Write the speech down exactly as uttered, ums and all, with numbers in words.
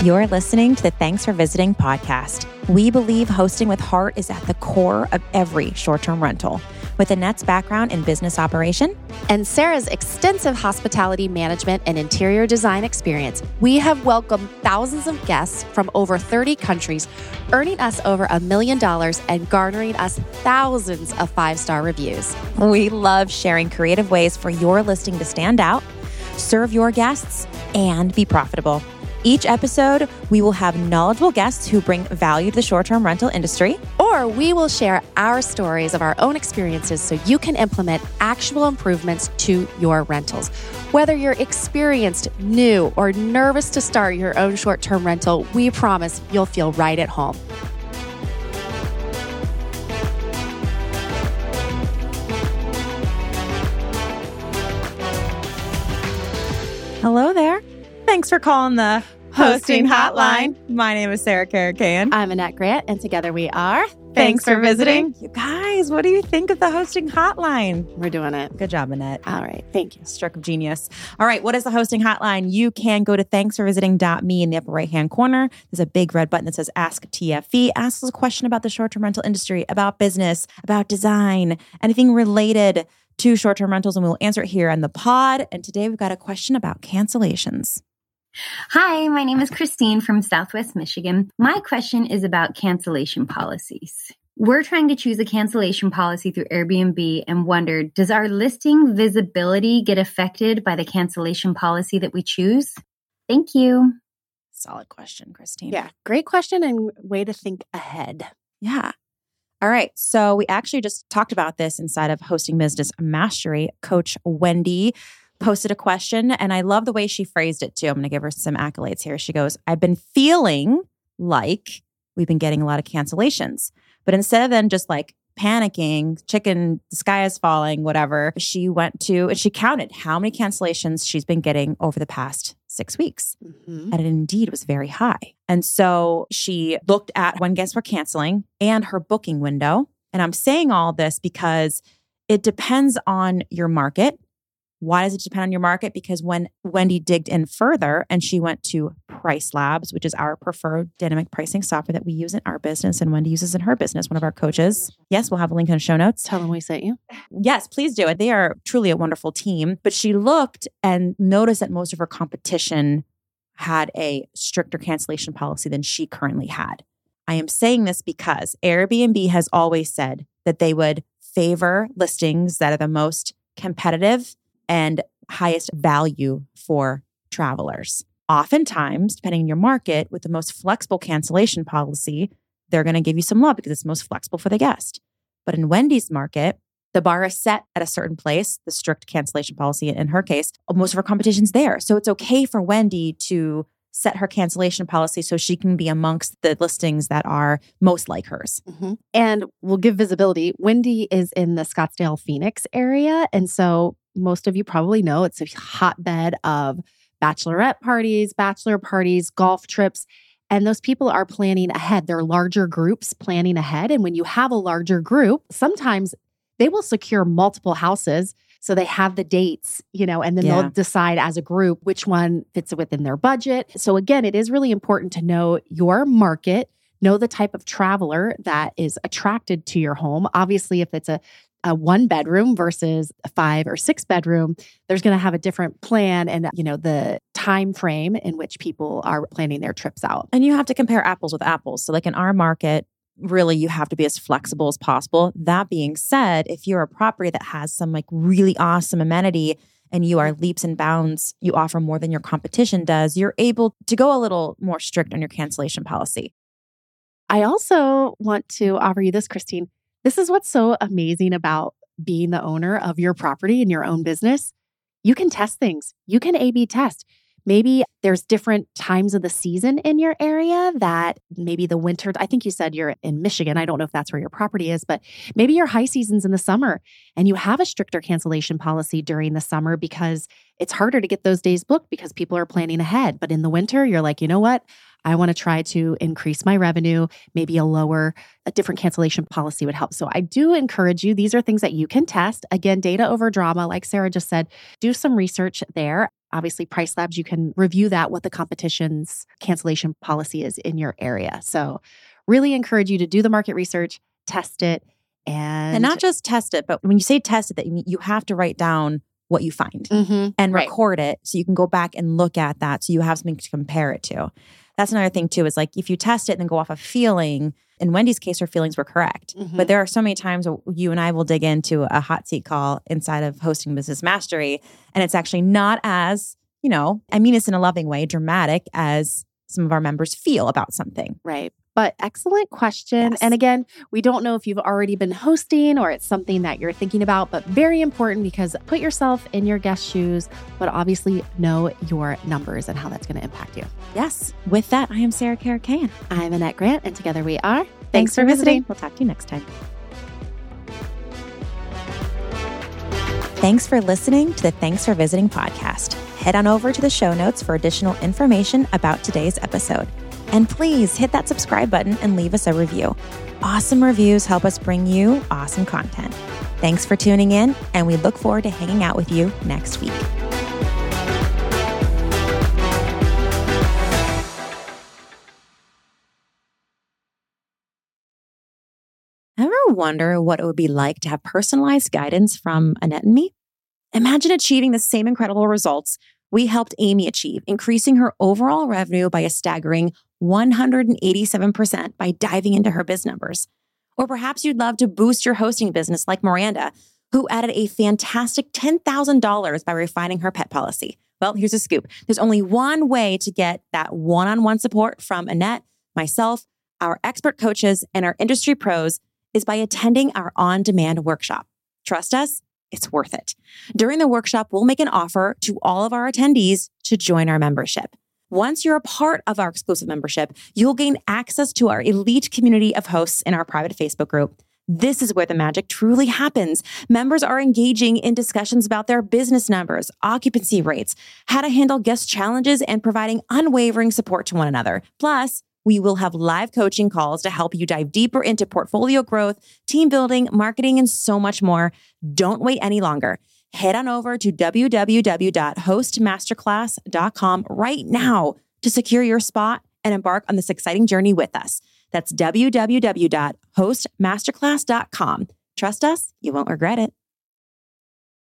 You're listening to the Thanks for Visiting podcast. We believe hosting with heart is at the core of every short-term rental. With Annette's background in business operation and Sarah's extensive hospitality management and interior design experience, we have welcomed thousands of guests from over thirty countries, earning us over a million dollars and garnering us thousands of five-star reviews. We love sharing creative ways for your listing to stand out, serve your guests, and be profitable. Each episode, we will have knowledgeable guests who bring value to the short-term rental industry. Or we will share our stories of our own experiences so you can implement actual improvements to your rentals. Whether you're experienced, new, or nervous to start your own short-term rental, we promise you'll feel right at home. Hello there. Thanks for calling the hosting hotline. My name is Sarah Karakayan. I'm Annette Grant, and together we are Thanks, Thanks for visiting. You guys, what do you think of the hosting hotline? We're doing it. Good job, Annette. All right. Thank you. Stroke of genius. All right. What is the hosting hotline? You can go to thanks for visiting dot me in the upper right-hand corner. There's a big red button that says Ask T F V. Ask us a question about the short-term rental industry, about business, about design, anything related to short-term rentals, and we'll answer it here on the pod. And today we've got a question about cancellations. Hi, my name is Christine from Southwest Michigan. My question is about cancellation policies. We're trying to choose a cancellation policy through Airbnb and wondered, does our listing visibility get affected by the cancellation policy that we choose? Thank you. Solid question, Christine. Yeah, great question and way to think ahead. Yeah. All right. So we actually just talked about this inside of Hosting Business Mastery. Coach Wendy posted a question, and I love the way she phrased it too. I'm going to give her some accolades here. She goes, I've been feeling like we've been getting a lot of cancellations, but instead of then just like panicking, chicken, the sky is falling, whatever, she went to, and she counted how many cancellations she's been getting over the past six weeks. Mm-hmm. And it indeed was very high. And so she looked at when guests were canceling and her booking window. And I'm saying all this because it depends on your market. Why does it depend on your market? Because when Wendy digged in further and she went to Price Labs, which is our preferred dynamic pricing software that we use in our business and Wendy uses in her business, one of our coaches. Yes, we'll have a link in the show notes. Tell them we sent you. Yes, please do it. They are truly a wonderful team. But she looked and noticed that most of her competition had a stricter cancellation policy than she currently had. I am saying this because Airbnb has always said that they would favor listings that are the most competitive and highest value for travelers. Oftentimes, depending on your market, with the most flexible cancellation policy, they're going to give you some love because it's most flexible for the guest. But in Wendy's market, the bar is set at a certain place, the strict cancellation policy in her case, most of her competition's there. So it's okay for Wendy to set her cancellation policy so she can be amongst the listings that are most like hers. Mm-hmm. And we'll give visibility. Wendy is in the Scottsdale, Phoenix area. And so most of you probably know it's a hotbed of bachelorette parties, bachelor parties, golf trips. And those people are planning ahead. They're larger groups planning ahead. And when you have a larger group, sometimes they will secure multiple houses. So they have the dates, you know, and then yeah. they'll decide as a group which one fits within their budget. So again, it is really important to know your market, know the type of traveler that is attracted to your home. Obviously, if it's a a one bedroom versus a five or six bedroom, there's going to have a different plan and, you know, the time frame in which people are planning their trips out. And you have to compare apples with apples. So like in our market, really you have to be as flexible as possible. That being said, if you're a property that has some like really awesome amenity and you are leaps and bounds, you offer more than your competition does, you're able to go a little more strict on your cancellation policy. I also want to offer you this, Christine. This is what's so amazing about being the owner of your property and your own business. You can test things. You can A B test. Maybe there's different times of the season in your area that maybe the winter, I think you said you're in Michigan. I don't know if that's where your property is, but maybe your high season's in the summer and you have a stricter cancellation policy during the summer because it's harder to get those days booked because people are planning ahead. But in the winter, you're like, you know what? I want to try to increase my revenue. Maybe a lower, a different cancellation policy would help. So I do encourage you. These are things that you can test. Again, data over drama, like Sarah just said, do some research there. obviously Price Labs, you can review that, what the competition's cancellation policy is in your area. So really encourage you to do the market research, test it, and... And not just test it, but when you say test it, that you have to write down what you find mm-hmm. and right. record it so you can go back and look at that so you have something to compare it to. That's another thing too, is like if you test it and then go off a feeling, in Wendy's case, her feelings were correct. Mm-hmm. But there are so many times where you and I will dig into a hot seat call inside of Hosting Business Mastery, and it's actually not as, you know, I mean this in a loving way, dramatic as some of our members feel about something. Right. But excellent question. Yes. And again, we don't know if you've already been hosting or it's something that you're thinking about, but very important because put yourself in your guest shoes, but obviously know your numbers and how that's going to impact you. Yes. With that, I am Sarah Karakayan. I'm Annette Grant, and together we are. Thanks, Thanks for for visiting. visiting. We'll talk to you next time. Thanks for listening to the Thanks for Visiting podcast. Head on over to the show notes for additional information about today's episode. And please hit that subscribe button and leave us a review. Awesome reviews help us bring you awesome content. Thanks for tuning in, and we look forward to hanging out with you next week. Ever wonder what it would be like to have personalized guidance from Annette and me? Imagine achieving the same incredible results we helped Amy achieve, increasing her overall revenue by a staggering one hundred eighty-seven percent by diving into her biz numbers. Or perhaps you'd love to boost your hosting business like Miranda, who added a fantastic ten thousand dollars by refining her pet policy. Well, here's a scoop. There's only one way to get that one-on-one support from Annette, myself, our expert coaches, and our industry pros is by attending our on-demand workshop. Trust us, it's worth it. During the workshop, we'll make an offer to all of our attendees to join our membership. Once you're a part of our exclusive membership, you'll gain access to our elite community of hosts in our private Facebook group. This is where the magic truly happens. Members are engaging in discussions about their business numbers, occupancy rates, how to handle guest challenges, and providing unwavering support to one another. Plus, we will have live coaching calls to help you dive deeper into portfolio growth, team building, marketing, and so much more. Don't wait any longer. Head on over to w w w dot host masterclass dot com right now to secure your spot and embark on this exciting journey with us. That's w w w dot host masterclass dot com. Trust us, you won't regret it.